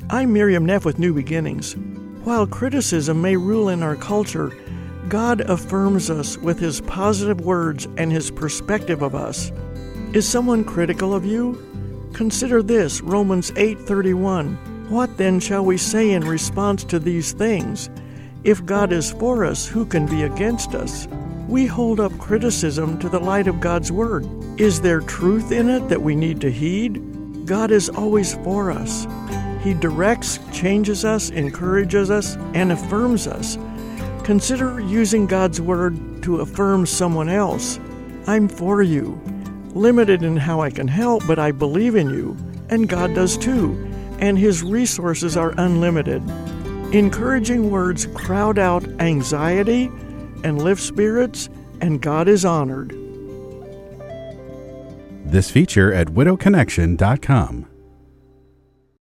I'm Miriam Neff with New Beginnings. While criticism may rule in our culture, God affirms us with His positive words and His perspective of us. Is someone critical of you? Consider this, Romans 8:31. What then shall we say in response to these things? If God is for us, who can be against us? We hold up criticism to the light of God's Word. Is there truth in it that we need to heed? God is always for us. He directs, changes us, encourages us, and affirms us. Consider using God's Word to affirm someone else. I'm for you. Limited in how I can help, but I believe in you. And God does too. And His resources are unlimited. Encouraging words crowd out anxiety and lift spirits, and God is honored. This feature at widowconnection.com.